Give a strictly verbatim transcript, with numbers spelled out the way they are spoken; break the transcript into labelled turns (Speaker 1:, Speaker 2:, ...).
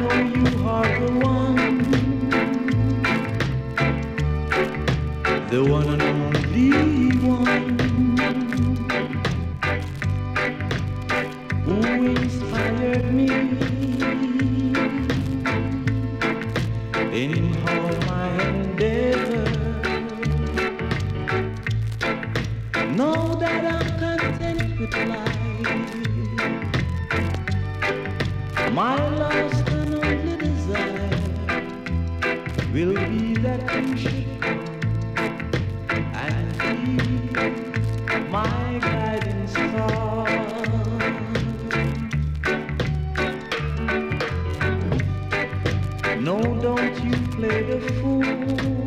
Speaker 1: know you are the one, the one and only one, who inspired me in all my endeavor. Know that I'm content with life. My last and only desire will be that you should come and be my guiding star. No, don't you play the fool.